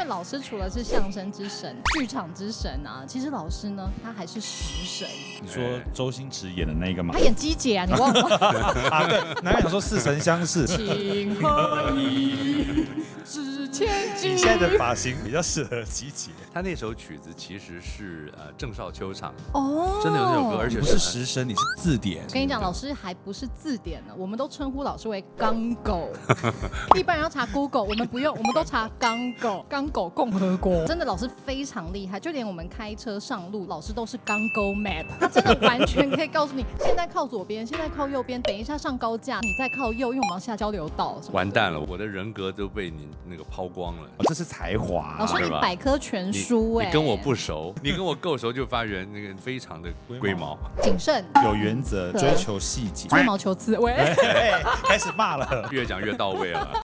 为老师除了是相声之神、剧场之神啊，其实老师呢，他还是食神。 你说周星驰演的那个吗？ 他演鸡姐啊，你忘了吗？ 啊，对，难怪想说似曾相识。 情何以值千金？ 你现在的发型比较适合鸡姐。 他那首曲子其实是郑少秋唱的， 哦， 真的有那首歌，而且不是食神，你是字典。 我跟你讲，老师还不是字典呢，我们都称呼老师为刚狗。一般人要查 Google， 我们不用，我们都查刚狗。刚狗共和国，真的老师非常厉害，就连我们开车上路，老师都是刚 Go Map， 他真的完全可以告诉你，现在靠左边，现在靠右边，等一下上高架，你再靠右，因为我们要下交流道。 完蛋了，我的人格都被你那个抛光了。 这是才华。 老师，你百科全书你跟我不熟，你跟我够熟就发觉那个非常的龟毛、 谨慎、 有原则、追求细节、 吹毛求疵。喂， 开始骂了， 越讲越到位了。